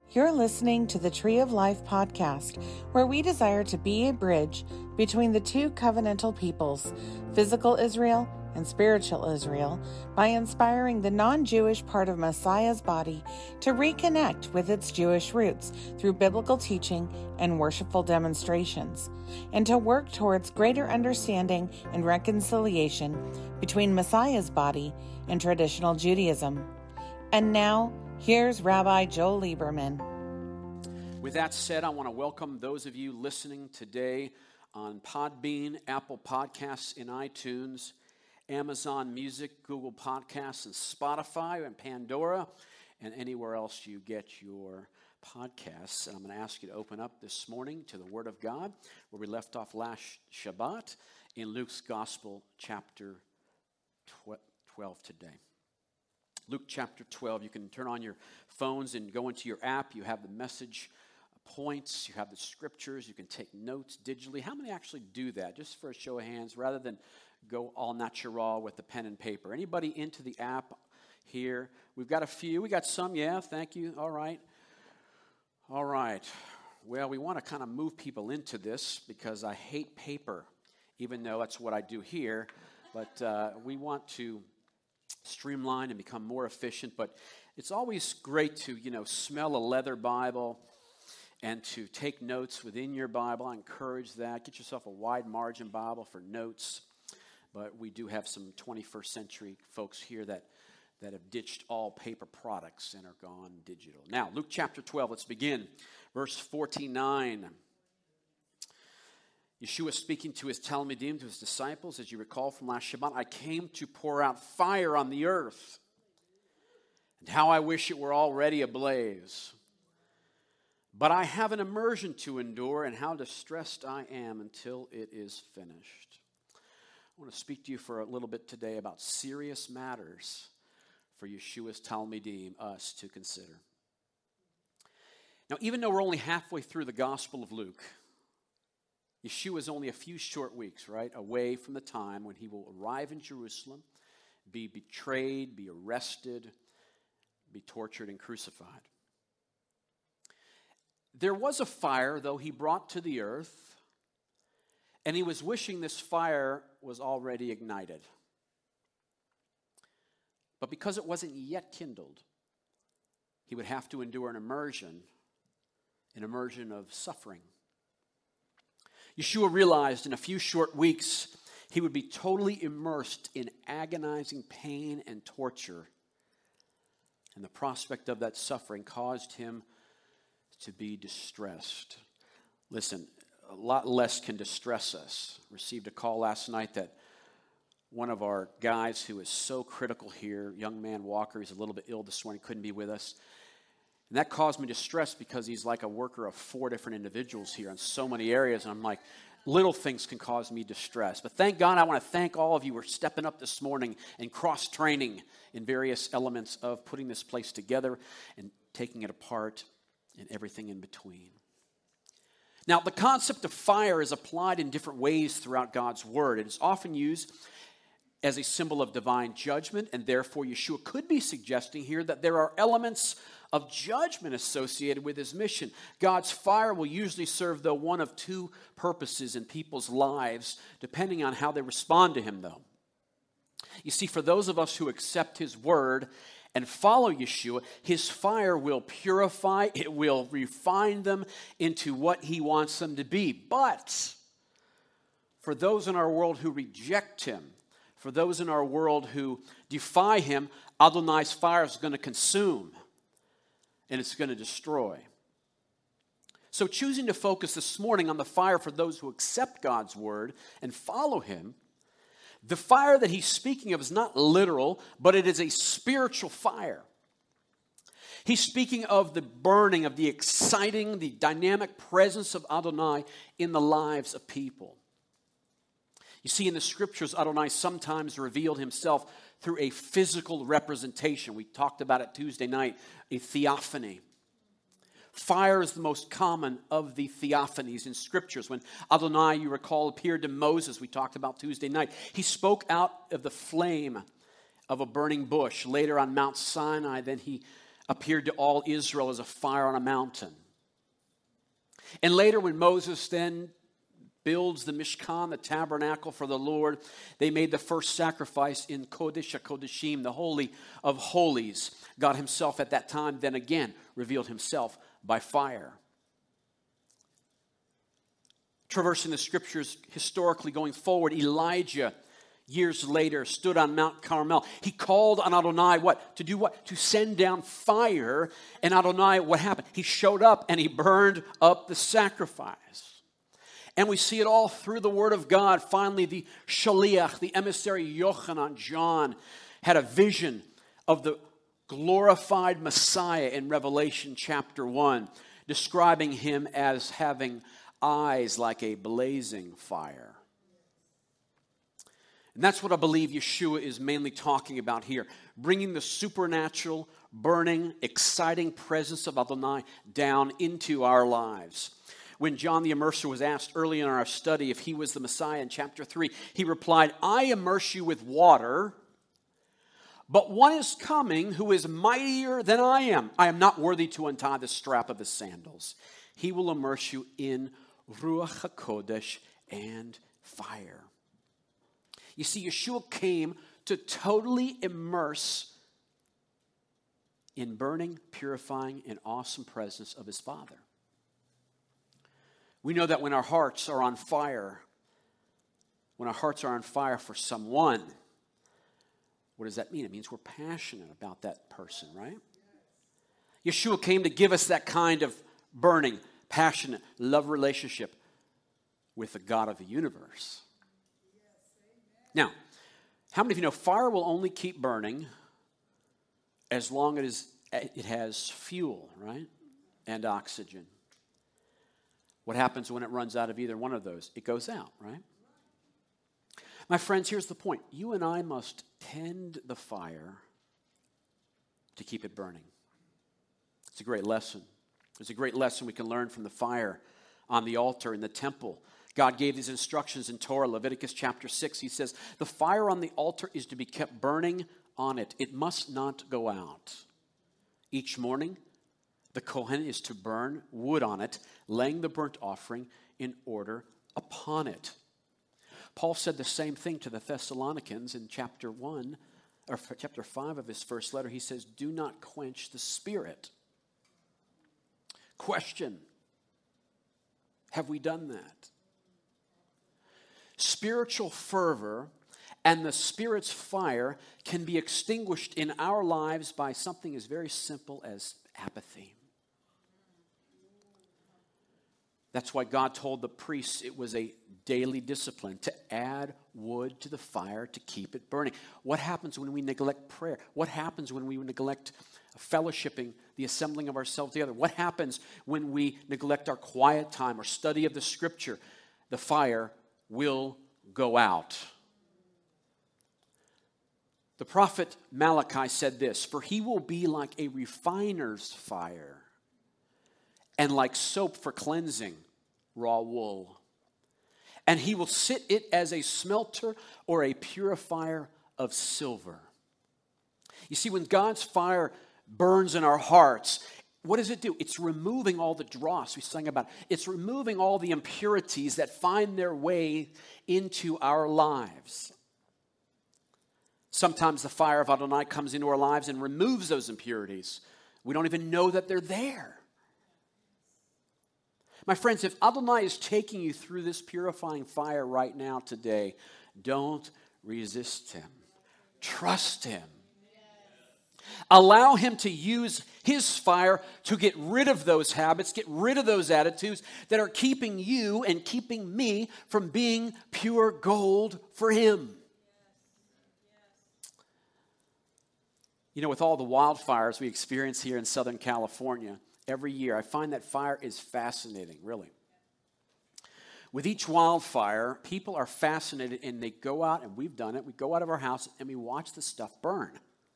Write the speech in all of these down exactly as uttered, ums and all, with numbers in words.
You're listening to the Tree of Life podcast, where we desire to be a bridge between the two covenantal peoples, physical Israel and spiritual Israel, by inspiring the non-Jewish part of Messiah's body to reconnect with its Jewish roots through biblical teaching and worshipful demonstrations, and to work towards greater understanding and reconciliation between Messiah's body and traditional Judaism. And now, here's Rabbi Joel Lieberman. With that said, I want to welcome those of you listening today on Podbean, Apple Podcasts, and iTunes, Amazon Music, Google Podcasts, and Spotify, and Pandora, and anywhere else you get your podcasts. And I'm going to ask you to open up this morning to the Word of God, where we left off last Shabbat in Luke's Gospel, chapter twelve today. Luke chapter twelve. You can turn on your phones and go into your app. You have the message points. You have the scriptures. You can take notes digitally. How many actually do that? Just for a show of hands, rather than go all natural with the pen and paper. Anybody into the app here? We've got a few. We got some. Yeah, thank you. All right. All right. Well, we want to kind of move people into this because I hate paper, even though that's what I do here. But uh, we want to streamline and become more efficient, but it's always great to, you know, smell a leather Bible and to take notes within your Bible. I encourage that. Get yourself a wide margin Bible for notes, but we do have some twenty-first century folks here that, that have ditched all paper products and are gone digital. Now, Luke chapter twelve, let's begin. Verse forty-nine. Yeshua speaking to his Talmidim, to his disciples, as you recall from last Shabbat, I came to pour out fire on the earth, and how I wish it were already ablaze. But I have an immersion to endure, and how distressed I am until it is finished. I want to speak to you for a little bit today about serious matters for Yeshua's Talmidim, us to consider. Now, even though we're only halfway through the Gospel of Luke, Yeshua is only a few short weeks, right, away from the time when he will arrive in Jerusalem, be betrayed, be arrested, be tortured and crucified. There was a fire, though, he brought to the earth, and he was wishing this fire was already ignited. But because it wasn't yet kindled, he would have to endure an immersion, an immersion of suffering. Yeshua realized in a few short weeks he would be totally immersed in agonizing pain and torture. And the prospect of that suffering caused him to be distressed. Listen, a lot less can distress us. Received a call last night that one of our guys who is so critical here, young man Walker, he's a little bit ill this morning, couldn't be with us. And that caused me distress because he's like a worker of four different individuals here in so many areas. And I'm like, little things can cause me distress. But thank God, I want to thank all of you who are stepping up this morning and cross-training in various elements of putting this place together and taking it apart and everything in between. Now, the concept of fire is applied in different ways throughout God's Word. It is often used as a symbol of divine judgment, and therefore Yeshua could be suggesting here that there are elements of judgment associated with his mission. God's fire will usually serve, though, one of two purposes in people's lives, depending on how they respond to him, though. You see, for those of us who accept his word and follow Yeshua, his fire will purify, it will refine them into what he wants them to be. But for those in our world who reject him, for those in our world who defy him, Adonai's fire is going to consume and it's going to destroy. So choosing to focus this morning on the fire for those who accept God's word and follow him, the fire that he's speaking of is not literal, but it is a spiritual fire. He's speaking of the burning, of the exciting, the dynamic presence of Adonai in the lives of people. You see, in the scriptures, Adonai sometimes revealed himself through a physical representation. We talked about it Tuesday night, a theophany. Fire is the most common of the theophanies in scriptures. When Adonai, you recall, appeared to Moses, we talked about Tuesday night, he spoke out of the flame of a burning bush. Later on Mount Sinai, then he appeared to all Israel as a fire on a mountain. And later when Moses then builds the Mishkan, the tabernacle for the Lord, they made the first sacrifice in Kodesh HaKodeshim, the Holy of Holies. God himself at that time then again revealed himself by fire. Traversing the scriptures historically going forward, Elijah, years later, stood on Mount Carmel. He called on Adonai, what? To do what? To send down fire. And Adonai, what happened? He showed up and he burned up the sacrifice. And we see it all through the Word of God. Finally, the Shaliach, the emissary Yochanan, John, had a vision of the glorified Messiah in Revelation chapter one, describing him as having eyes like a blazing fire. And that's what I believe Yeshua is mainly talking about here. Bringing the supernatural, burning, exciting presence of Adonai down into our lives. When John the Immerser was asked early in our study if he was the Messiah in chapter three, he replied, I immerse you with water, but one is coming who is mightier than I am. I am not worthy to untie the strap of his sandals. He will immerse you in Ruach HaKodesh and fire. You see, Yeshua came to totally immerse in burning, purifying, and awesome presence of his Father. We know that when our hearts are on fire, when our hearts are on fire for someone, what does that mean? It means we're passionate about that person, right? Yeshua came to give us that kind of burning, passionate love relationship with the God of the universe. Now, how many of you know fire will only keep burning as long as it has fuel, right? And oxygen. What happens when it runs out of either one of those? It goes out, right? My friends, here's the point. You and I must tend the fire to keep it burning. It's a great lesson. It's a great lesson we can learn from the fire on the altar in the temple. God gave these instructions in Torah, Leviticus chapter six. He says, the fire on the altar is to be kept burning on it. It must not go out. Each morning, the Kohen is to burn wood on it, laying the burnt offering in order upon it. Paul said the same thing to the Thessalonians in chapter one, or chapter five of his first letter. He says, do not quench the spirit. Question, have we done that? Spiritual fervor and the Spirit's fire can be extinguished in our lives by something as very simple as apathy. That's why God told the priests it was a daily discipline to add wood to the fire to keep it burning. What happens when we neglect prayer? What happens when we neglect fellowshipping, the assembling of ourselves together? What happens when we neglect our quiet time or study of the scripture? The fire will go out. The prophet Malachi said this, for he will be like a refiner's fire and like soap for cleansing raw wool. And he will sit it as a smelter or a purifier of silver. You see, when God's fire burns in our hearts, what does it do? It's removing all the dross we sang about. It's removing all the impurities that find their way into our lives. Sometimes the fire of Adonai comes into our lives and removes those impurities. We don't even know that they're there. My friends, if Adonai is taking you through this purifying fire right now today, don't resist him. Trust him. Allow him to use his fire to get rid of those habits, get rid of those attitudes that are keeping you and keeping me from being pure gold for him. You know, with all the wildfires we experience here in Southern California every year, I find that fire is fascinating, really. With each wildfire, people are fascinated and they go out, and we've done it, we go out of our house and we watch the stuff burn.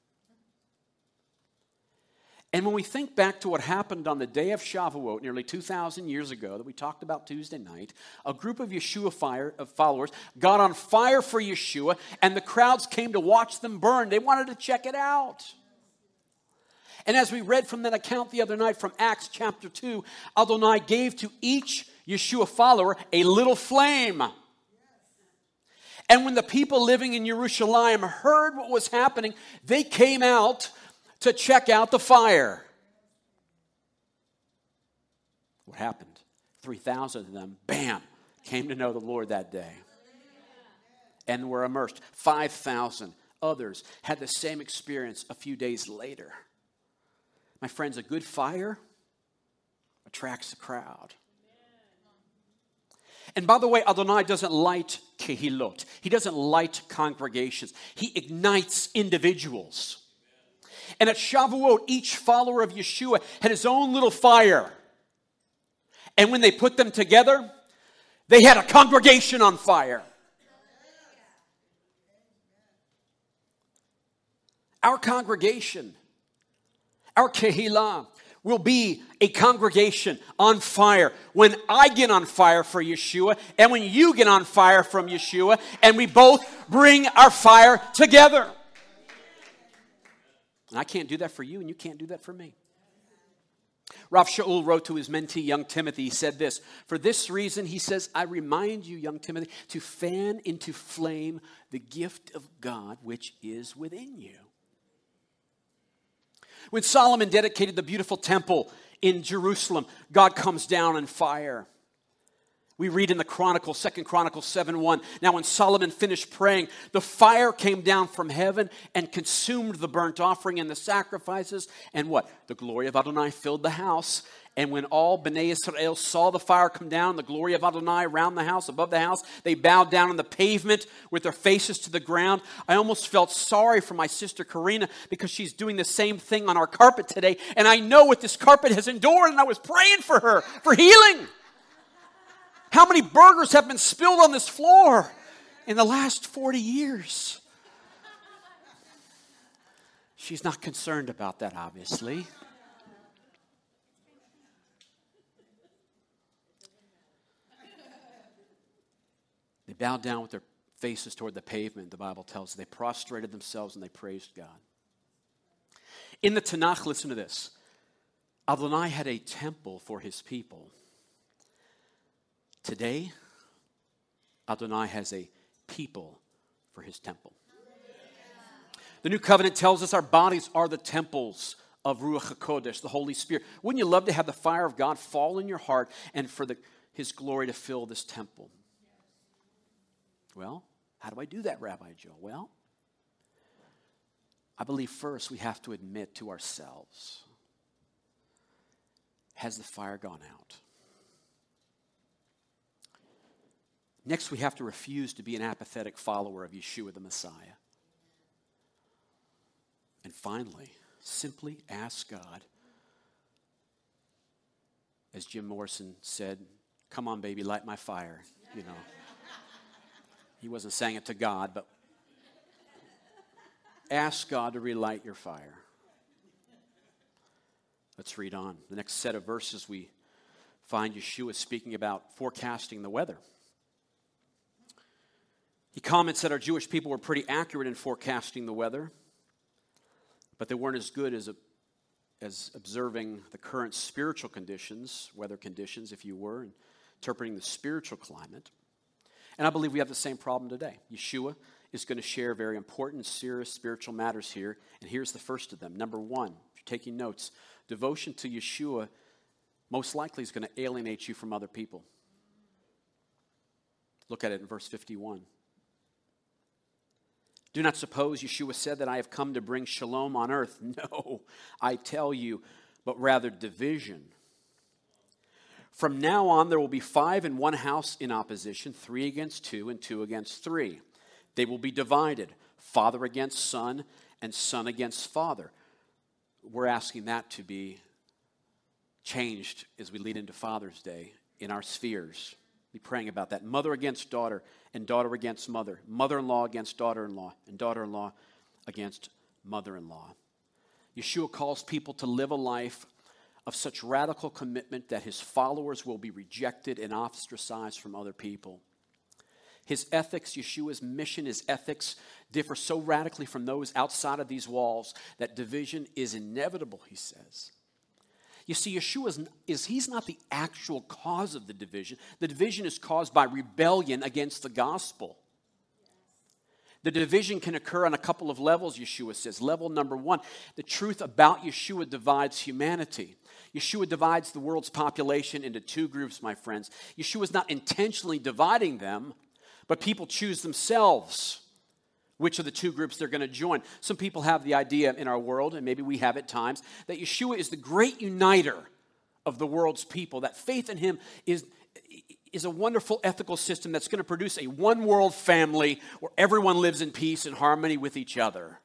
And when we think back to what happened on the day of Shavuot nearly two thousand years ago that we talked about Tuesday night, a group of Yeshua fire, of followers got on fire for Yeshua, and the crowds came to watch them burn. They wanted to check it out. And as we read from that account the other night from Acts chapter two, Adonai gave to each Yeshua follower a little flame. And when the people living in Jerusalem heard what was happening, they came out to check out the fire. What happened? three thousand of them, bam, came to know the Lord that day and were immersed. five thousand others had the same experience a few days later. My friends, a good fire attracts the crowd. And by the way, Adonai doesn't light kehilot. He doesn't light congregations. He ignites individuals. And at Shavuot, each follower of Yeshua had his own little fire. And when they put them together, they had a congregation on fire. Our congregation, our kehilah, will be a congregation on fire when I get on fire for Yeshua and when you get on fire from Yeshua, and we both bring our fire together. And I can't do that for you, and you can't do that for me. Rav Shaul wrote to his mentee, young Timothy. He said this, "For this reason," he says, "I remind you, young Timothy, to fan into flame the gift of God which is within you." When Solomon dedicated the beautiful temple in Jerusalem, God comes down in fire. We read in the Chronicles, Second Chronicles seven one, "Now when Solomon finished praying, the fire came down from heaven and consumed the burnt offering and the sacrifices." And what? The glory of Adonai filled the house. And when all Bnei Israel saw the fire come down, the glory of Adonai around the house, above the house, they bowed down on the pavement with their faces to the ground. I almost felt sorry for my sister Karina because she's doing the same thing on our carpet today. And I know what this carpet has endured, and I was praying for her, for healing. How many burgers have been spilled on this floor in the last forty years? She's not concerned about that, obviously. They bowed down with their faces toward the pavement, the Bible tells us. They prostrated themselves and they praised God. In the Tanakh, listen to this. Adonai had a temple for his people. Today, Adonai has a people for his temple. The New Covenant tells us our bodies are the temples of Ruach HaKodesh, the Holy Spirit. Wouldn't you love to have the fire of God fall in your heart and for the, his glory to fill this temple? Well, how do I do that, Rabbi Joe? Well, I believe first we have to admit to ourselves, has the fire gone out? Next, we have to refuse to be an apathetic follower of Yeshua the Messiah. And finally, simply ask God, as Jim Morrison said, "Come on, baby, light my fire," you know. He wasn't saying it to God, but ask God to relight your fire. Let's read on. The next set of verses we find Yeshua speaking about forecasting the weather. He comments that our Jewish people were pretty accurate in forecasting the weather, but they weren't as good as, a, as observing the current spiritual conditions, weather conditions, if you were, and interpreting the spiritual climate. And I believe we have the same problem today. Yeshua is going to share very important, serious spiritual matters here. And here's the first of them. Number one, if you're taking notes, devotion to Yeshua most likely is going to alienate you from other people. Look at it in verse fifty-one. "Do not suppose Yeshua said that I have come to bring shalom on earth. No, I tell you, but rather division. From now on, there will be five in one house in opposition, three against two, and two against three. They will be divided, father against son, and son against father." We're asking that to be changed as we lead into Father's Day in our spheres. Be praying about that. Mother against daughter, and daughter against mother. Mother-in-law against daughter-in-law, and daughter-in-law against mother-in-law. Yeshua calls people to live a life of such radical commitment that his followers will be rejected and ostracized from other people. His ethics, Yeshua's mission, his ethics differ so radically from those outside of these walls that division is inevitable, he says. You see, Yeshua is, is he's not the actual cause of the division. The division is caused by rebellion against the gospel. The division can occur on a couple of levels, Yeshua says. Level number one, the truth about Yeshua divides humanity. Yeshua divides the world's population into two groups, my friends. Yeshua is not intentionally dividing them, but people choose themselves which of the two groups they're going to join. Some people have the idea in our world, and maybe we have at times, that Yeshua is the great uniter of the world's people, that faith in him is, is a wonderful ethical system that's going to produce a one-world family where everyone lives in peace and harmony with each other.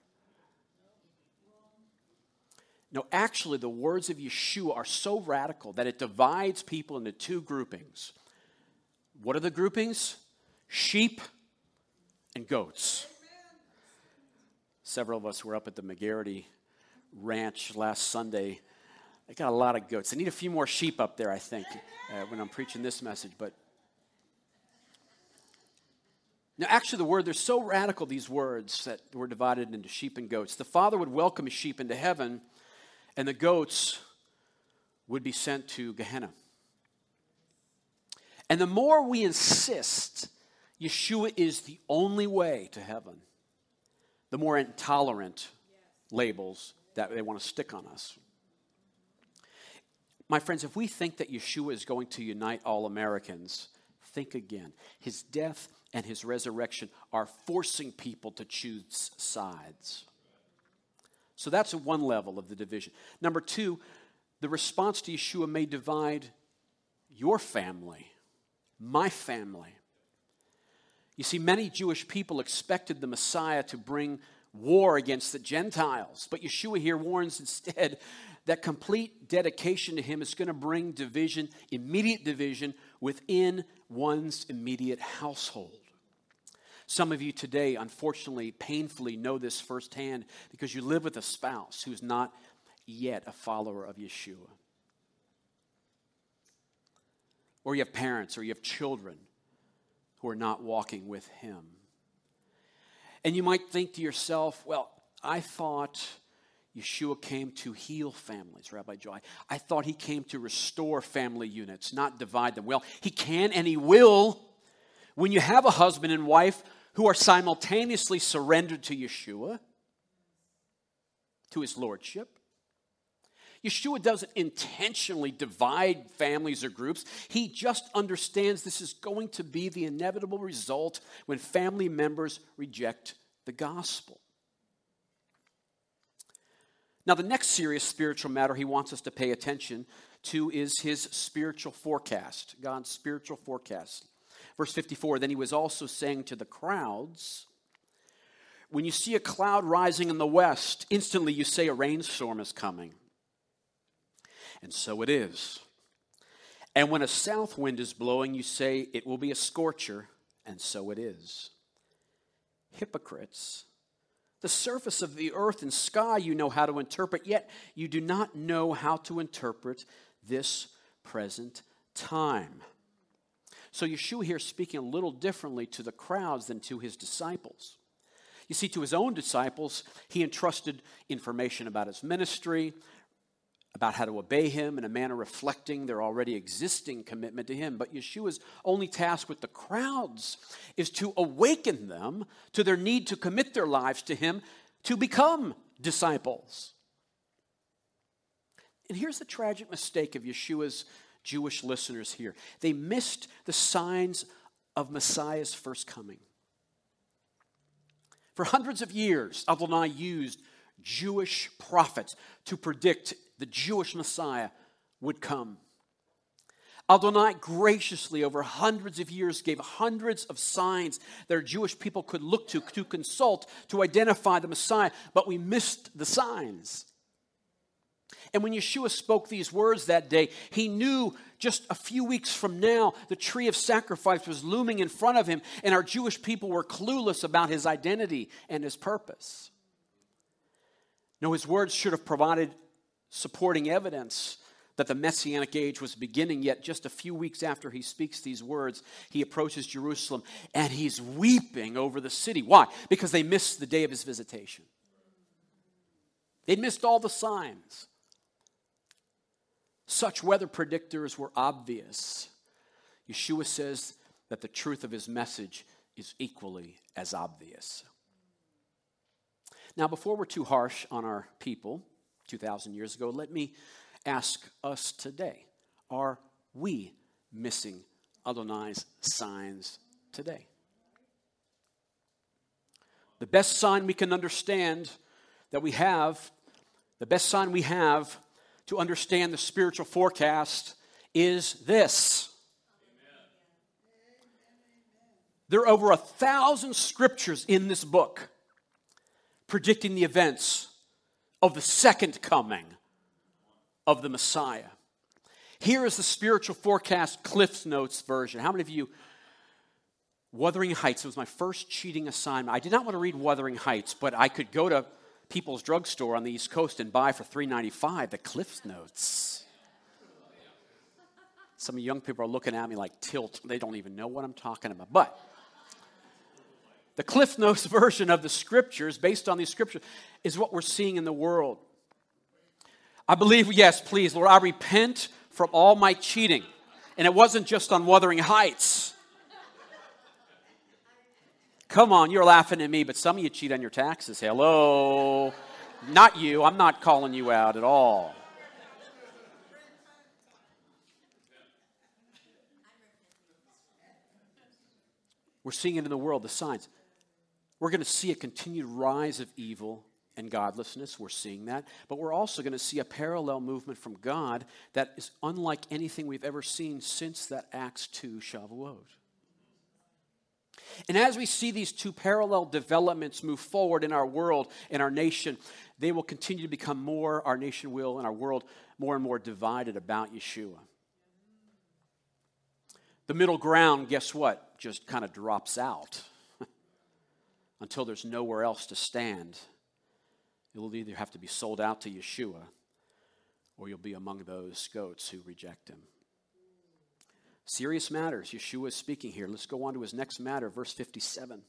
No, actually, the words of Yeshua are so radical that it divides people into two groupings. What are the groupings? Sheep and goats. Several of us were up at the McGarity Ranch last Sunday. They got a lot of goats. They need a few more sheep up there, I think, uh, when I'm preaching this message. But now, actually, the word, they're so radical, these words, that we're divided into sheep and goats. The Father would welcome his sheep into heaven, and the goats would be sent to Gehenna. And the more we insist Yeshua is the only way to heaven, the more intolerant labels that they want to stick on us. My friends, if we think that Yeshua is going to unite all Americans, think again. His death and his resurrection are forcing people to choose sides. So that's one level of the division. Number two, the response to Yeshua may divide your family, my family. You see, many Jewish people expected the Messiah to bring war against the Gentiles, but Yeshua here warns instead that complete dedication to him is going to bring division, immediate division, within one's immediate household. Some of you today, unfortunately, painfully know this firsthand because you live with a spouse who's not yet a follower of Yeshua. Or you have parents or you have children who are not walking with him. And you might think to yourself, well, I thought Yeshua came to heal families, Rabbi Joe. I, I thought he came to restore family units, not divide them. Well, he can and he will when you have a husband and wife who are simultaneously surrendered to Yeshua, to his lordship. Yeshua doesn't intentionally divide families or groups. He just understands this is going to be the inevitable result when family members reject the gospel. Now, the next serious spiritual matter he wants us to pay attention to is his spiritual forecast, God's spiritual forecast. Verse fifty-four, then he was also saying to the crowds, when you see a cloud rising in the west, instantly you say a rainstorm is coming. And so it is. And when a south wind is blowing, you say it will be a scorcher, and so it is. Hypocrites, the surface of the earth and sky you know how to interpret, yet you do not know how to interpret this present time. So Yeshua here is speaking a little differently to the crowds than to his disciples. You see, to his own disciples, he entrusted information about his ministry, about how to obey him in a manner reflecting their already existing commitment to him. But Yeshua's only task with the crowds is to awaken them to their need to commit their lives to him to become disciples. And here's the tragic mistake of Yeshua's Jewish listeners here. They missed the signs of Messiah's first coming. For hundreds of years, Adonai used Jewish prophets to predict the Jewish Messiah would come. Adonai graciously, over hundreds of years, gave hundreds of signs that our Jewish people could look to, to consult, to identify the Messiah, but we missed the signs. And when Yeshua spoke these words that day, he knew just a few weeks from now, the tree of sacrifice was looming in front of him, and our Jewish people were clueless about his identity and his purpose. No, his words should have provided supporting evidence that the Messianic age was beginning, yet just a few weeks after he speaks these words, he approaches Jerusalem and he's weeping over the city. Why? Because they missed the day of his visitation. They'd missed all the signs. Such weather predictors were obvious. Yeshua says that the truth of his message is equally as obvious. Now, before we're too harsh on our people two thousand years ago, let me ask us today, are we missing Adonai's signs today? The best sign we can understand that we have, the best sign we have to understand the spiritual forecast is this. There are over a thousand scriptures in this book predicting the events of the second coming of the Messiah. Here is the spiritual forecast Cliff's Notes version. How many of you, Wuthering Heights, it was my first cheating assignment. I did not want to read Wuthering Heights, but I could go to People's Drugstore on the East Coast and buy for three ninety-five the Cliff's Notes. Some of you young people are looking at me like tilt. They don't even know what I'm talking about. But the Cliff Notes version of the scriptures, based on these scriptures, is what we're seeing in the world. I believe, yes, please, Lord, I repent from all my cheating. And it wasn't just on Wuthering Heights. Come on, you're laughing at me, but some of you cheat on your taxes. Hello. Not you. I'm not calling you out at all. We're seeing it in the world, the signs. We're going to see a continued rise of evil and godlessness. We're seeing that. But we're also going to see a parallel movement from God that is unlike anything we've ever seen since that Acts two Shavuot. And as we see these two parallel developments move forward in our world, in our nation, they will continue to become more, our nation will, and our world, more and more divided about Yeshua. The middle ground, guess what? Just kind of drops out until there's nowhere else to stand. You'll either have to be sold out to Yeshua or you'll be among those goats who reject him. Serious matters. Yeshua is speaking here. Let's go on to his next matter, verse fifty-seven.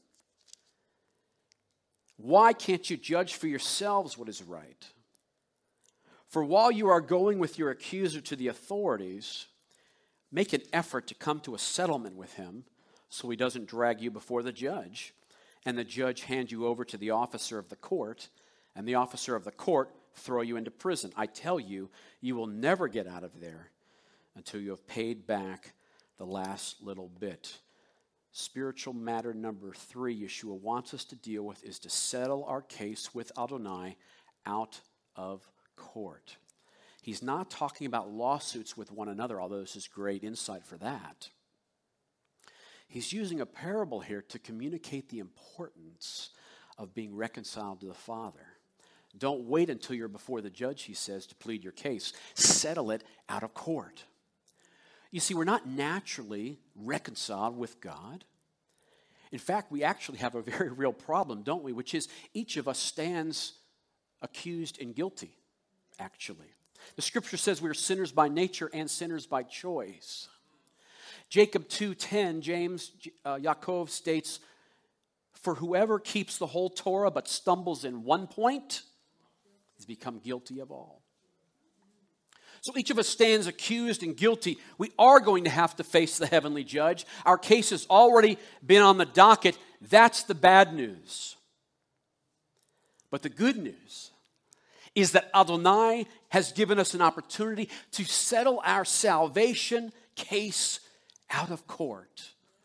Why can't you judge for yourselves what is right? For while you are going with your accuser to the authorities, make an effort to come to a settlement with him so he doesn't drag you before the judge, and the judge hand you over to the officer of the court, and the officer of the court throw you into prison. I tell you, you will never get out of there until you have paid back the last little bit. Spiritual matter number three Yeshua wants us to deal with is to settle our case with Adonai out of court. He's not talking about lawsuits with one another, although this is great insight for that. He's using a parable here to communicate the importance of being reconciled to the Father. Don't wait until you're before the judge, he says, to plead your case. Settle it out of court. You see, we're not naturally reconciled with God. In fact, we actually have a very real problem, don't we? Which is each of us stands accused and guilty, actually. The scripture says we are sinners by nature and sinners by choice. Jacob two ten, James, uh, Yaakov states, for whoever keeps the whole Torah but stumbles in one point has become guilty of all. So each of us stands accused and guilty. We are going to have to face the heavenly judge. Our case has already been on the docket. That's the bad news. But the good news is that Adonai has given us an opportunity to settle our salvation case out of court.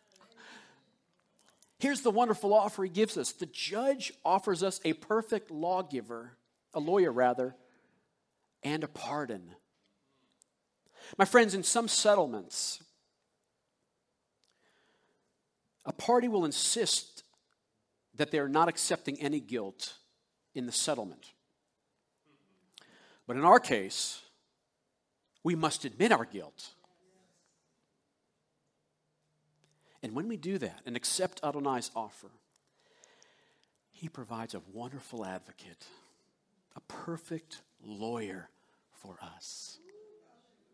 Here's the wonderful offer he gives us. The judge offers us a perfect lawgiver, a lawyer rather, and a pardon. My friends, in some settlements, a party will insist that they're not accepting any guilt in the settlement. But in our case, we must admit our guilt. And when we do that and accept Adonai's offer, he provides a wonderful advocate, a perfect lawyer for us.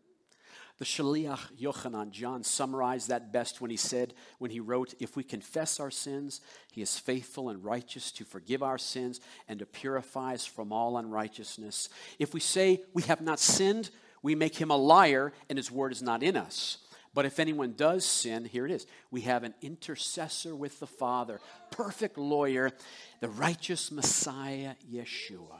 The Shaliach Yochanan, John, summarized that best when he said, when he wrote, if we confess our sins, he is faithful and righteous to forgive our sins and to purify us from all unrighteousness. If we say we have not sinned, we make him a liar and his word is not in us. But if anyone does sin, here it is, we have an intercessor with the Father, perfect lawyer, the righteous Messiah, Yeshua.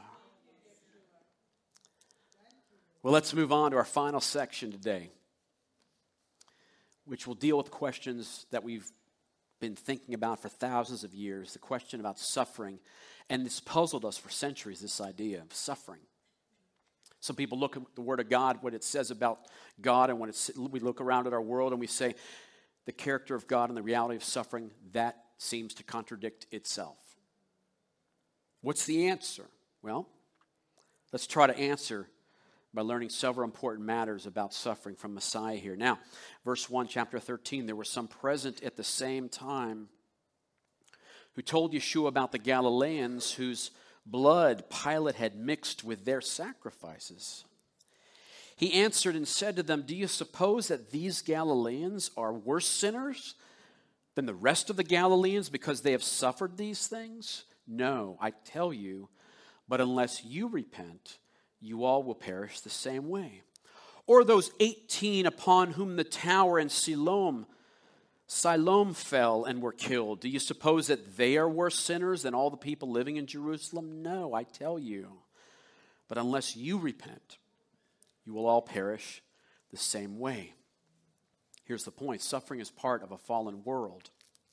Well, let's move on to our final section today, which will deal with questions that we've been thinking about for thousands of years, the question about suffering. And it's puzzled us for centuries, this idea of suffering. Some people look at the Word of God, what it says about God, and when it's, we look around at our world and we say, the character of God and the reality of suffering, that seems to contradict itself. What's the answer? Well, let's try to answer by learning several important matters about suffering from Messiah here. Now, verse one, chapter thirteen, there were some present at the same time who told Yeshua about the Galileans whose blood Pilate had mixed with their sacrifices. He answered and said to them, do you suppose that these Galileans are worse sinners than the rest of the Galileans because they have suffered these things? No, I tell you, but unless you repent, you all will perish the same way. Or those eighteen upon whom the tower in Siloam, Siloam fell and were killed. Do you suppose that they are worse sinners than all the people living in Jerusalem? No, I tell you. But unless you repent, you will all perish the same way. Here's the point. Suffering is part of a fallen world.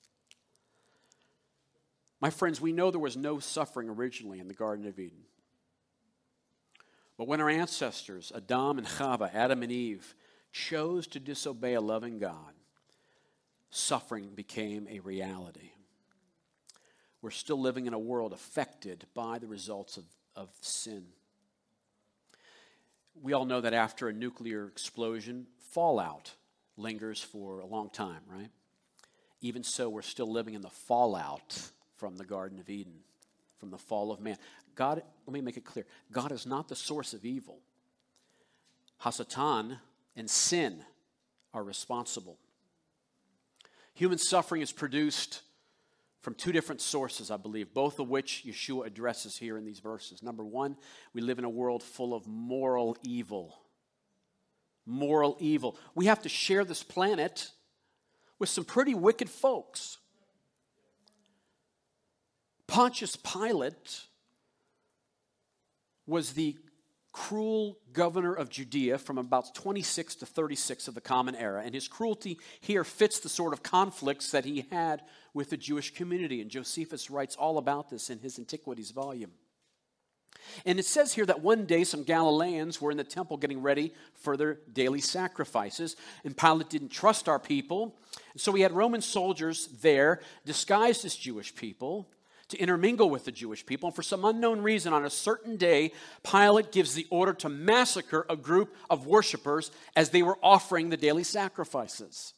My friends, we know there was no suffering originally in the Garden of Eden. But when our ancestors, Adam and Chava, Adam and Eve, chose to disobey a loving God, suffering became a reality. We're still living in a world affected by the results of, of sin. We all know that after a nuclear explosion, fallout lingers for a long time, right? Even so, we're still living in the fallout from the Garden of Eden, from the fall of man. God, let me make it clear. God is not the source of evil. Hasatan and sin are responsible. Human suffering is produced from two different sources, I believe, both of which Yeshua addresses here in these verses. Number one, we live in a world full of moral evil. Moral evil. We have to share this planet with some pretty wicked folks. Pontius Pilate was the cruel governor of Judea from about twenty-six to thirty-six of the Common Era. And his cruelty here fits the sort of conflicts that he had with the Jewish community. And Josephus writes all about this in his Antiquities volume. And it says here that one day some Galileans were in the temple getting ready for their daily sacrifices. And Pilate didn't trust our people. And so he had Roman soldiers there disguised as Jewish people to intermingle with the Jewish people. And for some unknown reason, on a certain day, Pilate gives the order to massacre a group of worshipers as they were offering the daily sacrifices.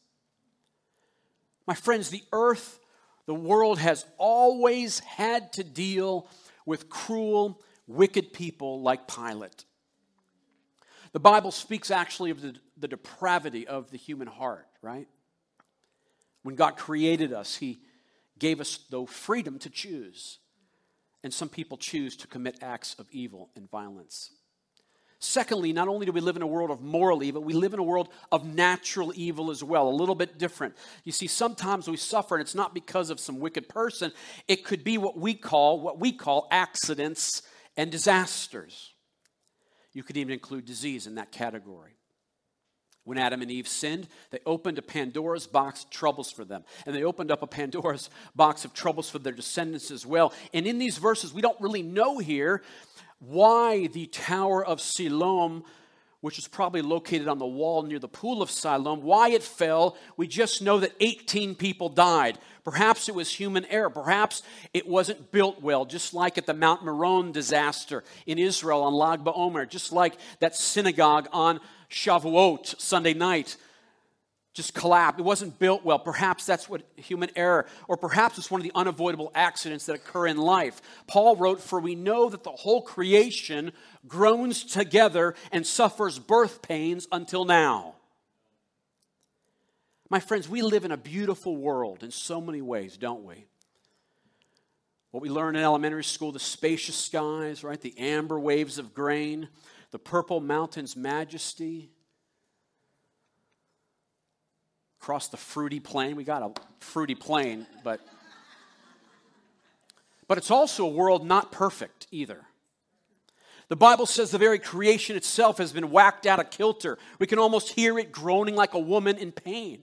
My friends, the earth, the world has always had to deal with cruel, wicked people like Pilate. The Bible speaks actually of the, the depravity of the human heart, right? When God created us, He gave us the freedom to choose. And some people choose to commit acts of evil and violence. Secondly, not only do we live in a world of moral evil, we live in a world of natural evil as well, a little bit different. You see, sometimes we suffer, and it's not because of some wicked person. It could be what we call, what we call accidents and disasters. You could even include disease in that category. When Adam and Eve sinned, they opened a Pandora's box of troubles for them. And they opened up a Pandora's box of troubles for their descendants as well. And in these verses, we don't really know here why the Tower of Siloam, which is probably located on the wall near the Pool of Siloam, why it fell. We just know that eighteen people died. Perhaps it was human error. Perhaps it wasn't built well, just like at the Mount Meron disaster in Israel on Lag BaOmer, just like that synagogue on Shavuot, Sunday night, just collapsed. It wasn't built well. Perhaps that's what human error, or perhaps it's one of the unavoidable accidents that occur in life. Paul wrote, "For we know that the whole creation groans together and suffers birth pains until now." My friends, we live in a beautiful world in so many ways, don't we? What we learn in elementary school, the spacious skies, right? The amber waves of grain, the purple mountains' majesty. Across the fruity plain. We got a fruity plain, but, but it's also a world not perfect either. The Bible says the very creation itself has been whacked out of kilter. We can almost hear it groaning like a woman in pain.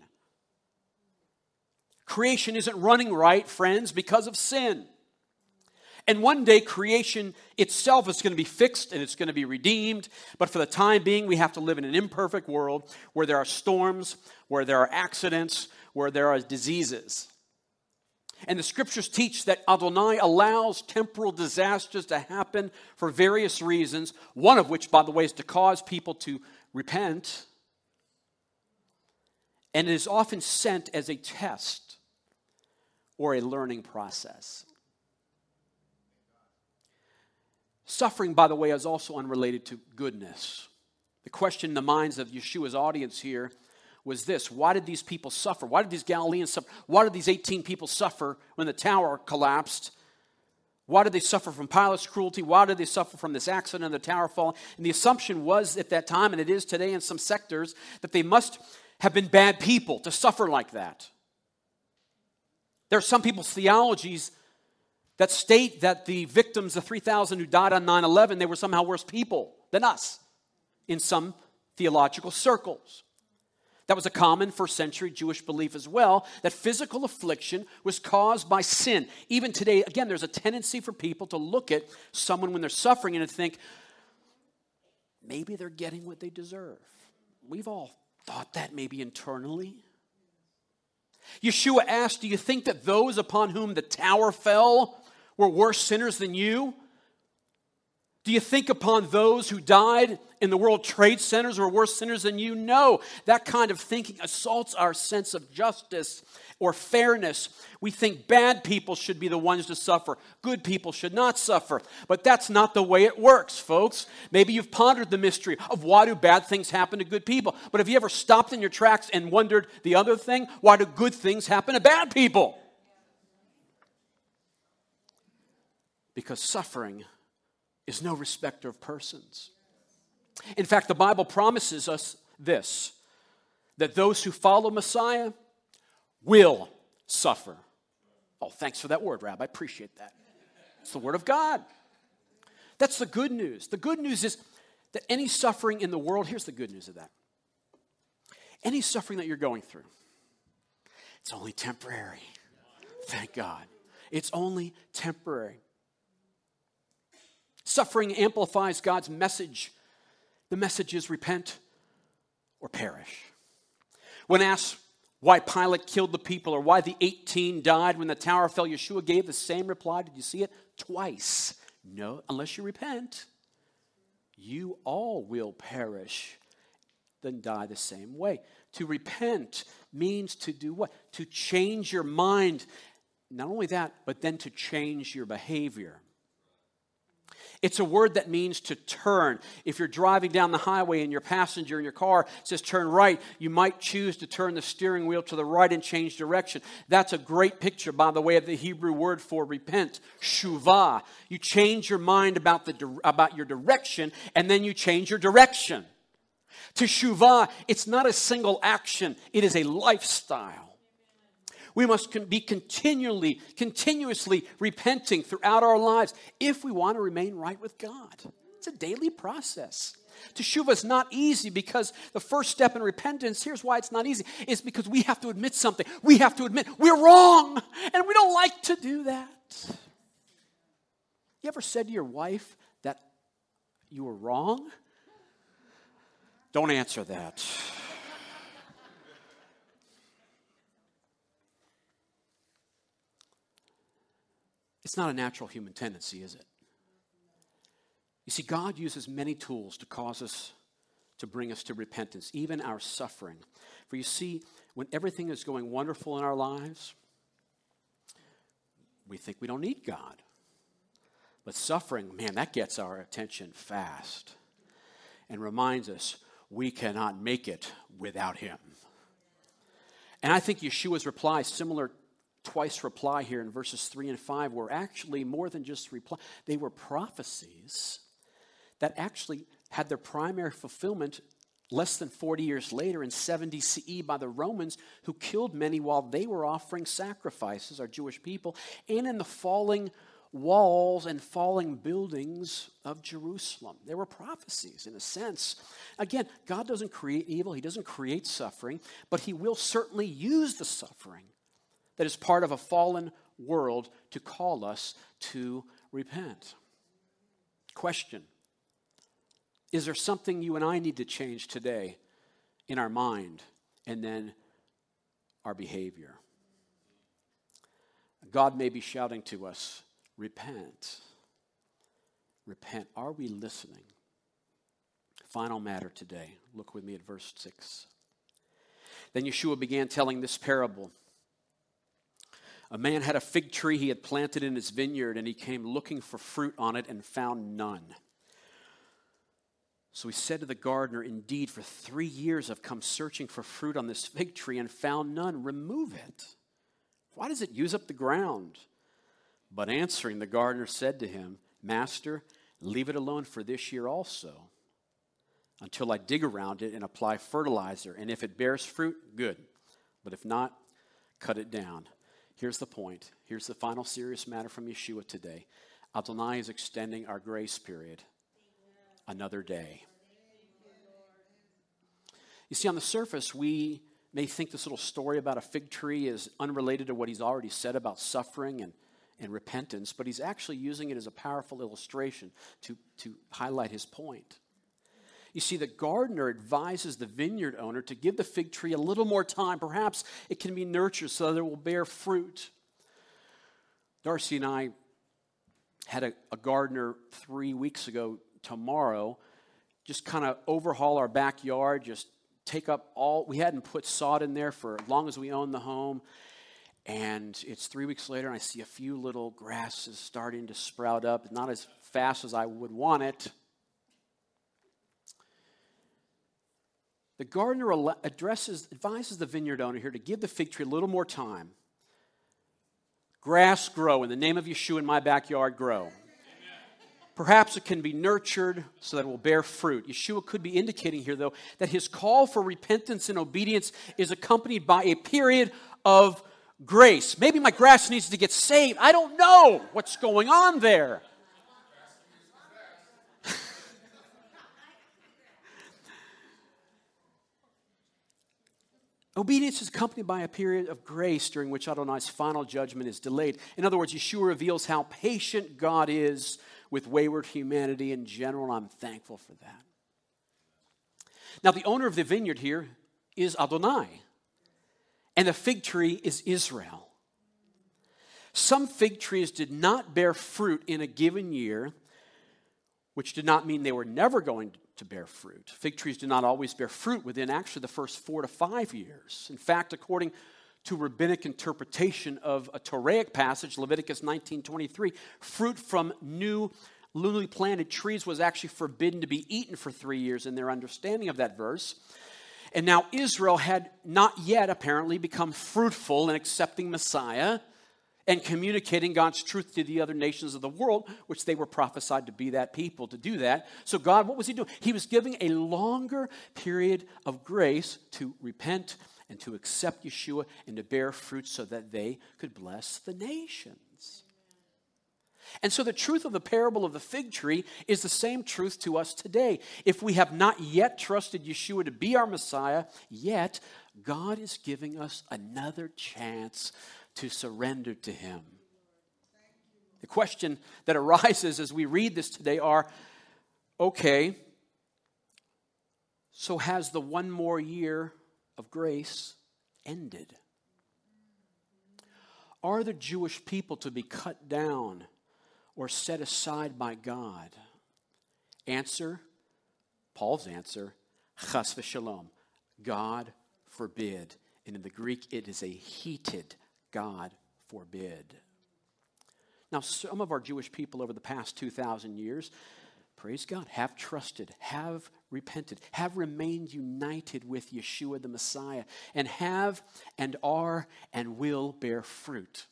Creation isn't running right, friends, because of sin. And one day creation itself is going to be fixed and it's going to be redeemed. But for the time being, we have to live in an imperfect world where there are storms, where there are accidents, where there are diseases. And the scriptures teach that Adonai allows temporal disasters to happen for various reasons, one of which, by the way, is to cause people to repent. And it is often sent as a test or a learning process. Suffering, by the way, is also unrelated to goodness. The question in the minds of Yeshua's audience here was this: why did these people suffer? Why did these Galileans suffer? Why did these eighteen people suffer when the tower collapsed? Why did they suffer from Pilate's cruelty? Why did they suffer from this accident and the tower falling? And the assumption was at that time, and it is today in some sectors, that they must have been bad people to suffer like that. There are some people's theologies that state that the victims, the three thousand who died on nine eleven, they were somehow worse people than us in some theological circles. That was a common first century Jewish belief as well, that physical affliction was caused by sin. Even today, again, there's a tendency for people to look at someone when they're suffering and to think, maybe they're getting what they deserve. We've all thought that maybe internally. Yeshua asked, do you think that those upon whom the tower fell were worse sinners than you? Do you think upon those who died in the World Trade Centers were worse sinners than you? No. That kind of thinking assaults our sense of justice or fairness. We think bad people should be the ones to suffer. Good people should not suffer. But that's not the way it works, folks. Maybe you've pondered the mystery of why do bad things happen to good people. But have you ever stopped in your tracks and wondered the other thing? Why do good things happen to bad people? Because suffering is no respecter of persons. In fact, the Bible promises us this, that those who follow Messiah will suffer. Oh, thanks for that word, Rabbi. I appreciate that. It's the word of God. That's the good news. The good news is that any suffering in the world, here's the good news of that. Any suffering that you're going through, it's only temporary. Thank God. It's only temporary. Suffering amplifies God's message. The message is repent or perish. When asked why Pilate killed the people or why the eighteen died when the tower fell, Yeshua gave the same reply. Did you see it? Twice. No, unless you repent, you all will perish, then die the same way. To repent means to do what? To change your mind. Not only that, but then to change your behavior. It's a word that means to turn. If you're driving down the highway and your passenger in your car says turn right, you might choose to turn the steering wheel to the right and change direction. That's a great picture, by the way, of the Hebrew word for repent, shuvah. You change your mind about, the, about your direction, and then you change your direction. To shuvah, it's not a single action. It is a lifestyle. We must be continually, continuously repenting throughout our lives if we want to remain right with God. It's a daily process. Teshuvah is not easy because the first step in repentance, here's why it's not easy, is because we have to admit something. We have to admit we're wrong, and we don't like to do that. You ever said to your wife that you were wrong? Don't answer that. It's not a natural human tendency, is it? You see, God uses many tools to cause us, to bring us to repentance, even our suffering. For you see, when everything is going wonderful in our lives, we think we don't need God. But suffering, man, that gets our attention fast and reminds us we cannot make it without Him. And I think Yeshua's reply, similar twice reply here in verses three and five, were actually more than just reply. They were prophecies that actually had their primary fulfillment less than forty years later in seventy C E by the Romans, who killed many while they were offering sacrifices, our Jewish people, and in the falling walls and falling buildings of Jerusalem. There were prophecies in a sense. Again, God doesn't create evil. He doesn't create suffering, but he will certainly use the suffering that is part of a fallen world to call us to repent. Question: is there something you and I need to change today in our mind and then our behavior? God may be shouting to us, repent. Repent. Are we listening? Final matter today. Look with me at verse six. Then Yeshua began telling this parable. A man had a fig tree he had planted in his vineyard, and he came looking for fruit on it and found none. So he said to the gardener, indeed, for three years I've come searching for fruit on this fig tree and found none. Remove it. Why does it use up the ground? But answering, the gardener said to him, Master, leave it alone for this year also, until I dig around it and apply fertilizer. And if it bears fruit, good. But if not, cut it down. Here's the point. Here's the final serious matter from Yeshua today. Adonai is extending our grace period another day. You see, on the surface, we may think this little story about a fig tree is unrelated to what he's already said about suffering and, and repentance, but he's actually using it as a powerful illustration to, to highlight his point. You see, the gardener advises the vineyard owner to give the fig tree a little more time. Perhaps it can be nurtured so that it will bear fruit. Darcy and I had a, a gardener three weeks ago tomorrow just kind of overhaul our backyard, just take up all, we hadn't put sod in there for as long as we owned the home. And it's three weeks later, and I see a few little grasses starting to sprout up, not as fast as I would want it. The gardener addresses, advises the vineyard owner here to give the fig tree a little more time. Grass grow. In the name of Yeshua, in my backyard, grow. Amen. Perhaps it can be nurtured so that it will bear fruit. Yeshua could be indicating here, though, that his call for repentance and obedience is accompanied by a period of grace. Maybe my grass needs to get saved. I don't know what's going on there. Obedience is accompanied by a period of grace during which Adonai's final judgment is delayed. In other words, Yeshua reveals how patient God is with wayward humanity in general, and I'm thankful for that. Now, the owner of the vineyard here is Adonai, and the fig tree is Israel. Some fig trees did not bear fruit in a given year, which did not mean they were never going to bear fruit. Fig trees do not always bear fruit within actually the first four to five years. In fact, according to rabbinic interpretation of a Toraic passage, Leviticus nineteen twenty-three, fruit from new newly planted trees was actually forbidden to be eaten for three years in their understanding of that verse. And now Israel had not yet apparently become fruitful in accepting Messiah and communicating God's truth to the other nations of the world, which they were prophesied to be that people to do that. So God, what was he doing? He was giving a longer period of grace to repent and to accept Yeshua and to bear fruit so that they could bless the nations. And so the truth of the parable of the fig tree is the same truth to us today. If we have not yet trusted Yeshua to be our Messiah, yet God is giving us another chance to surrender to him. The question that arises as we read this today are, okay, so has the one more year of grace ended? Are the Jewish people to be cut down or set aside by God? Answer, Paul's answer, chas v'shalom, God forbid. And in the Greek, it is a heated God forbid. Now, some of our Jewish people over the past two thousand years Praise God. Have trusted, have repented, have remained united with Yeshua the Messiah, and have and are and will bear fruit.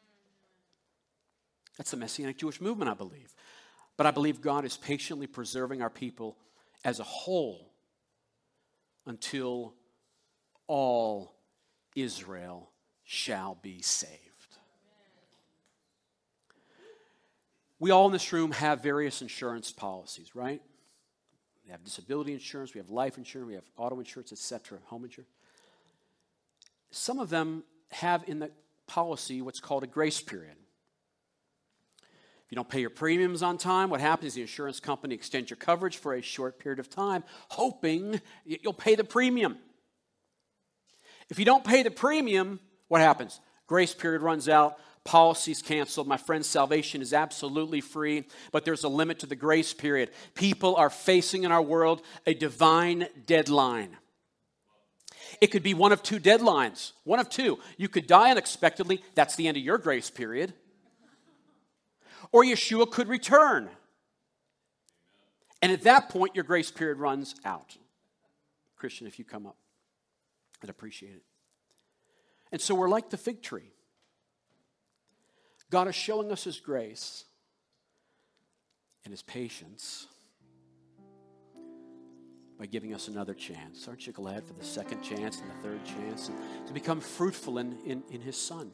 That's the Messianic Jewish movement, I believe. But I believe God is patiently preserving our people as a whole until all Israel shall be saved. We all in this room have various insurance policies, right? We have disability insurance, we have life insurance, we have auto insurance, et cetera, home insurance. Some of them have in the policy what's called a grace period. If you don't pay your premiums on time, what happens is the insurance company extends your coverage for a short period of time, hoping you'll pay the premium. If you don't pay the premium, what happens? Grace period runs out, policy's canceled. My friends, salvation is absolutely free, but there's a limit to the grace period. People are facing in our world a divine deadline. It could be one of two deadlines. One of two. You could die unexpectedly. That's the end of your grace period. Or Yeshua could return. And at that point, your grace period runs out. Christian, if you come up, I'd appreciate it. And so we're like the fig tree. God is showing us His grace and His patience by giving us another chance. Aren't you glad for the second chance and the third chance and to become fruitful in, in, in His Son?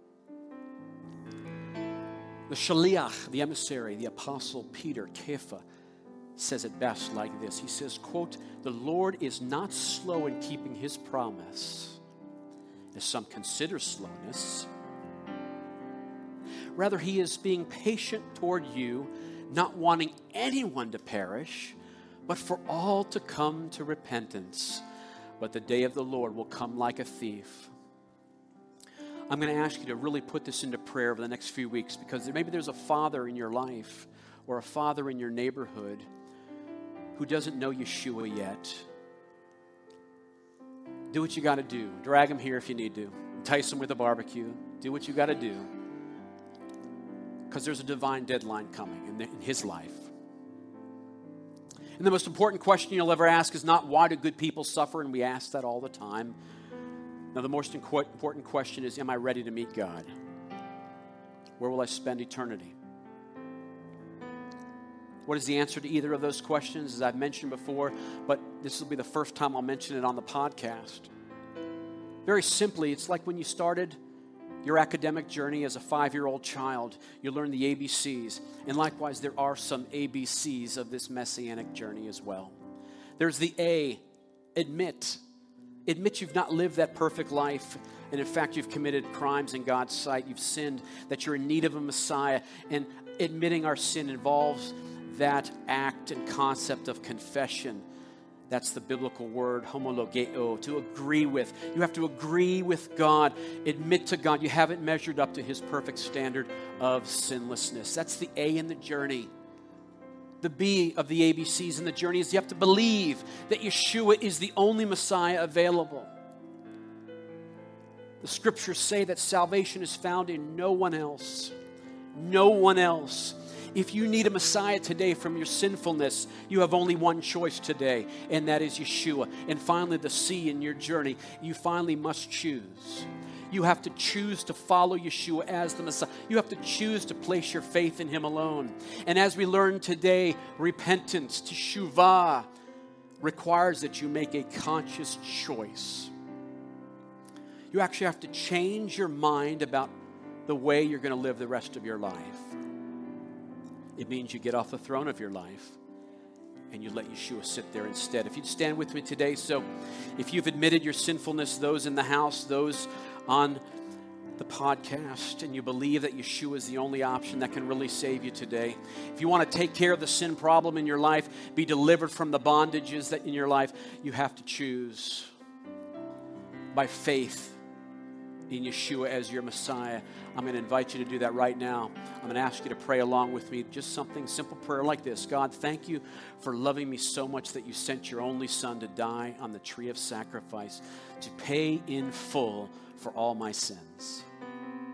The Shaliach, the emissary, the apostle Peter, Kepha, says it best like this. He says, quote, "The Lord is not slow in keeping His promise, as some consider slowness. Rather, He is being patient toward you, not wanting anyone to perish, but for all to come to repentance. But the day of the Lord will come like a thief." I'm going to ask you to really put this into prayer over the next few weeks, because maybe there's a father in your life or a father in your neighborhood who doesn't know Yeshua yet. Do what you got to do. Drag him here if you need to. Entice him with a barbecue. Do what you got to do, because there's a divine deadline coming in, the, in his life. And the most important question you'll ever ask is not, why do good people suffer? And we ask that all the time. Now, the most important question is, am I ready to meet God? Where will I spend eternity? What is the answer to either of those questions? As I've mentioned before, but this will be the first time I'll mention it on the podcast. Very simply, it's like when you started your academic journey as a five-year-old child. You learn the A B Cs. And likewise, there are some A B Cs of this messianic journey as well. There's the A, admit. Admit you've not lived that perfect life, and in fact, you've committed crimes in God's sight. You've sinned, that you're in need of a Messiah. And admitting our sin involves that act and concept of confession. That's the biblical word, homologeo, to agree with. You have to agree with God. Admit to God you haven't measured up to His perfect standard of sinlessness. That's the A in the journey. The B of the A B Cs in the journey is you have to believe that Yeshua is the only Messiah available. The scriptures say that salvation is found in no one else. No one else. If you need a Messiah today from your sinfulness, you have only one choice today, and that is Yeshua. And finally, the C in your journey, you finally must choose. You have to choose to follow Yeshua as the Messiah. You have to choose to place your faith in Him alone. And as we learn today, repentance, teshuvah, requires that you make a conscious choice. You actually have to change your mind about the way you're going to live the rest of your life. It means you get off the throne of your life and you let Yeshua sit there instead. If you'd stand with me today. So if you've admitted your sinfulness, those in the house, those on the podcast, and you believe that Yeshua is the only option that can really save you today. If you want to take care of the sin problem in your life, be delivered from the bondages that in your life, you have to choose by faith in Yeshua as your Messiah. I'm going to invite you to do that right now. I'm going to ask you to pray along with me. Just something simple prayer like this. God, thank you for loving me so much that you sent your only Son to die on the tree of sacrifice to pay in full for all my sins.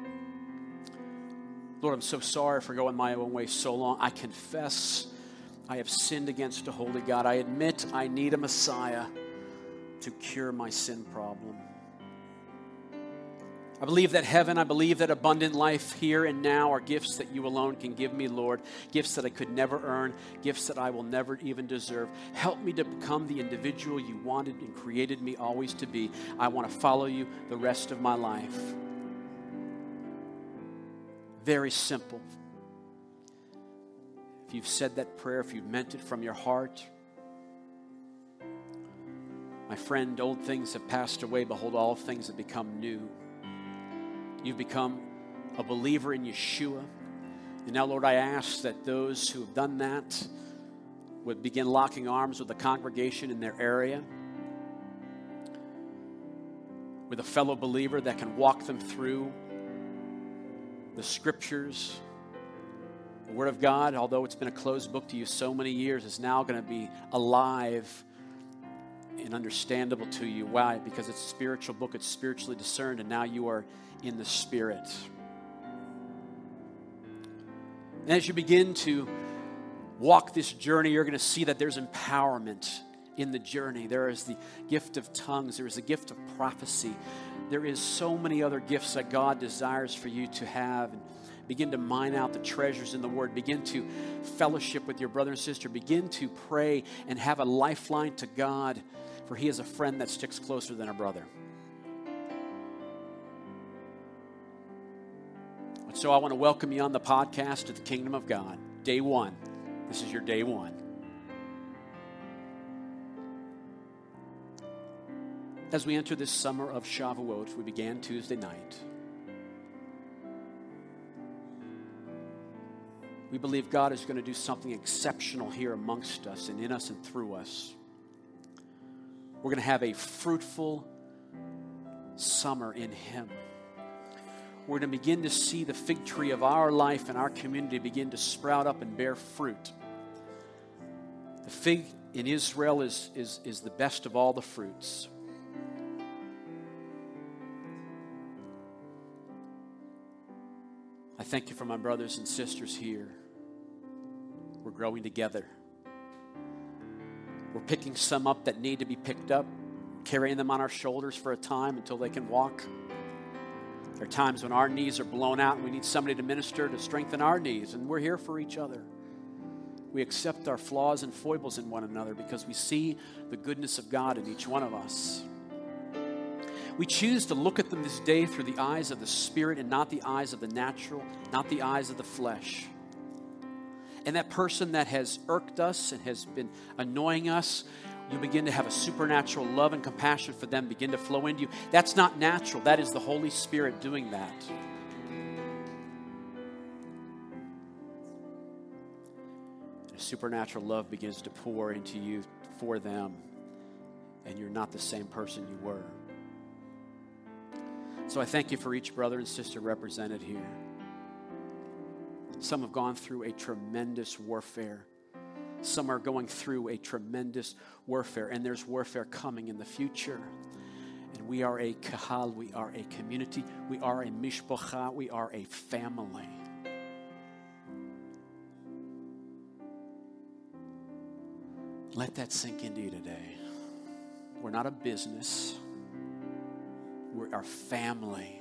Lord, I'm so sorry for going my own way so long. I confess I have sinned against a holy God. I admit I need a Messiah to cure my sin problem. I believe that heaven, I believe that abundant life here and now are gifts that you alone can give me, Lord. Gifts that I could never earn, gifts that I will never even deserve. Help me to become the individual you wanted and created me always to be. I want to follow you the rest of my life. Very simple. If you've said that prayer, if you've meant it from your heart, my friend, old things have passed away. Behold, all things have become new. You've become a believer in Yeshua. And now, Lord, I ask that those who have done that would begin locking arms with the congregation in their area, with a fellow believer that can walk them through the scriptures. The Word of God, although it's been a closed book to you so many years, is now going to be alive and understandable to you. Why? Because it's a spiritual book, it's spiritually discerned, and now you are in the Spirit. And as you begin to walk this journey, you're going to see that there's empowerment in the journey. There is the gift of tongues. There is the gift of prophecy. There is so many other gifts that God desires for you to have. And begin to mine out the treasures in the Word. Begin to fellowship with your brother and sister. Begin to pray and have a lifeline to God, for He is a friend that sticks closer than a brother. So I want to welcome you on the podcast to the Kingdom of God. Day one. This is your day one. As we enter this summer of Shavuot, we began Tuesday night. We believe God is going to do something exceptional here amongst us and in us and through us. We're going to have a fruitful summer in Him. We're going to begin to see the fig tree of our life and our community begin to sprout up and bear fruit. The fig in Israel is, is, is the best of all the fruits. I thank you for my brothers and sisters here. We're growing together. We're picking some up that need to be picked up, carrying them on our shoulders for a time until they can walk. There are times when our knees are blown out and we need somebody to minister to strengthen our knees, and we're here for each other. We accept our flaws and foibles in one another because we see the goodness of God in each one of us. We choose to look at them this day through the eyes of the Spirit and not the eyes of the natural, not the eyes of the flesh. And that person that has irked us and has been annoying us, you begin to have a supernatural love and compassion for them begin to flow into you. That's not natural. That is the Holy Spirit doing that. And a supernatural love begins to pour into you for them, and you're not the same person you were. So I thank you for each brother and sister represented here. Some have gone through a tremendous warfare. Some are going through a tremendous warfare, and there's warfare coming in the future. And we are a kahal, we are a community, we are a mishpacha, we are a family. Let that sink into you today. We're not a business. We're our family.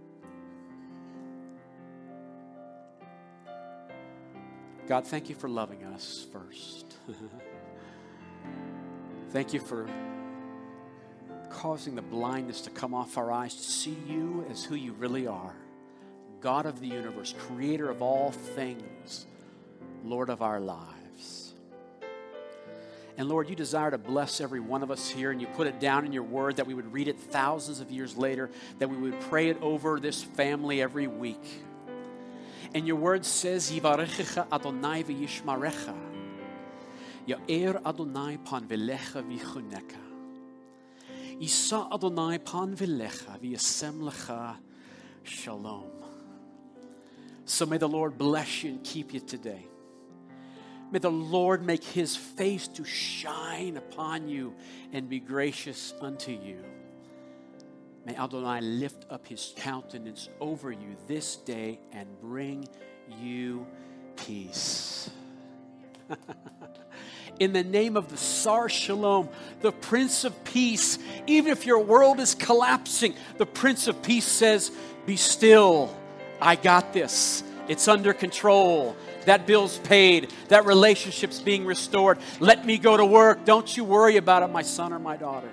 God, thank you for loving us first. Thank you for causing the blindness to come off our eyes to see you as who you really are. God of the universe, creator of all things, Lord of our lives. And Lord, you desire to bless every one of us here, and you put it down in your word that we would read it thousands of years later, that we would pray it over this family every week. And your word says, Yivarechecha Adonai v'yishmarecha. Ya'er Adonai pan v'lecha v'chuneka. Yisa Adonai pan v'lecha v'yasem lecha shalom. So may the Lord bless you and keep you today. May the Lord make his face to shine upon you and be gracious unto you. May Adonai lift up his countenance over you this day and bring you peace. in the name of the Sar Shalom, the Prince of Peace. Even if your world is collapsing, the Prince of Peace says, be still. I got this. It's under control. That bill's paid. That relationship's being restored. Let me go to work. Don't you worry about it, my son or my daughter.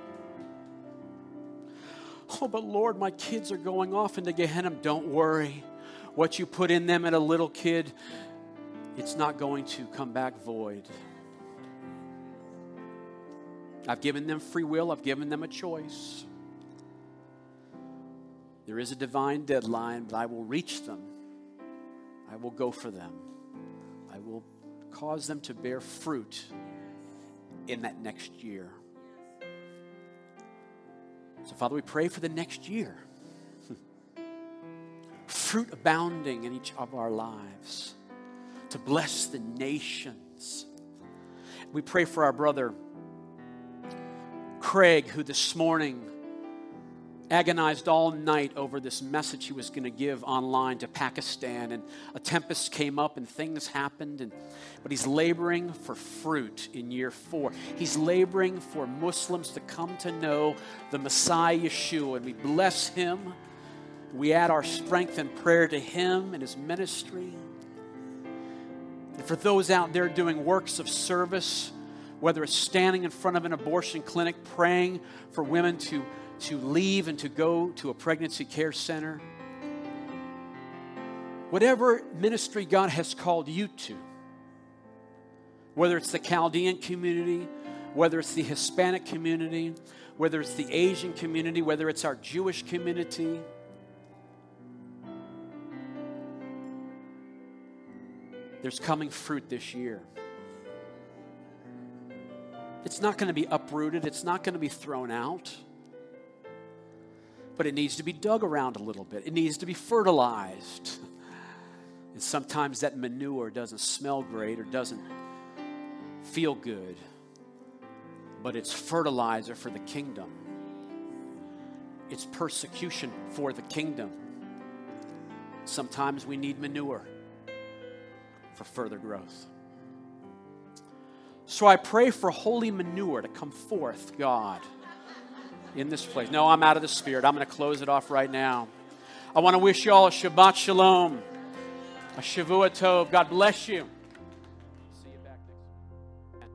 Oh, but Lord, my kids are going off into Gehenna. Don't worry. What you put in them at a little kid, it's not going to come back void. I've given them free will. I've given them a choice. There is a divine deadline, but I will reach them. I will go for them. I will cause them to bear fruit in that next year. So, Father, we pray for the next year. Fruit abounding in each of our lives. To bless the nations. We pray for our brother Craig, who this morning agonized all night over this message he was going to give online to Pakistan, and a tempest came up and things happened, and but he's laboring for fruit in year four. He's laboring for Muslims to come to know the Messiah Yeshua, and we bless him. We add our strength and prayer to him and his ministry. And for those out there doing works of service, whether it's standing in front of an abortion clinic praying for women to to leave and to go to a pregnancy care center. Whatever ministry God has called you to, whether it's the Chaldean community, whether it's the Hispanic community, whether it's the Asian community, whether it's our Jewish community, there's coming fruit this year. It's not going to be uprooted. It's not going to be thrown out. But it needs to be dug around a little bit. It needs to be fertilized. And sometimes that manure doesn't smell great or doesn't feel good. But it's fertilizer for the kingdom. It's persecution for the kingdom. Sometimes we need manure for further growth. So I pray for holy manure to come forth, God, in this place. No, I'm out of the spirit. I'm going to close it off right now. I want to wish you all a Shabbat Shalom, a Shavua Tov. God bless you. See you back next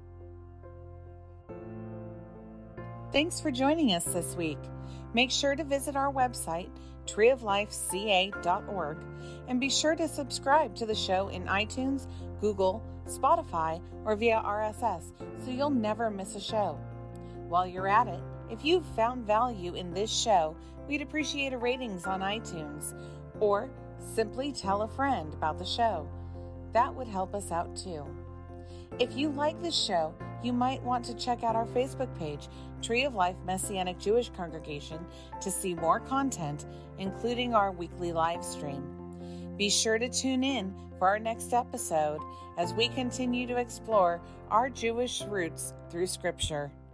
week. Thanks for joining us this week. Make sure to visit our website, tree of life c a dot org, and be sure to subscribe to the show in iTunes, Google, Spotify, or via R S S so you'll never miss a show. While you're at it, if you've found value in this show, we'd appreciate a ratings on iTunes, or simply tell a friend about the show. That would help us out too. If you like this show, you might want to check out our Facebook page, Tree of Life Messianic Jewish Congregation, to see more content, including our weekly live stream. Be sure to tune in for our next episode as we continue to explore our Jewish roots through Scripture.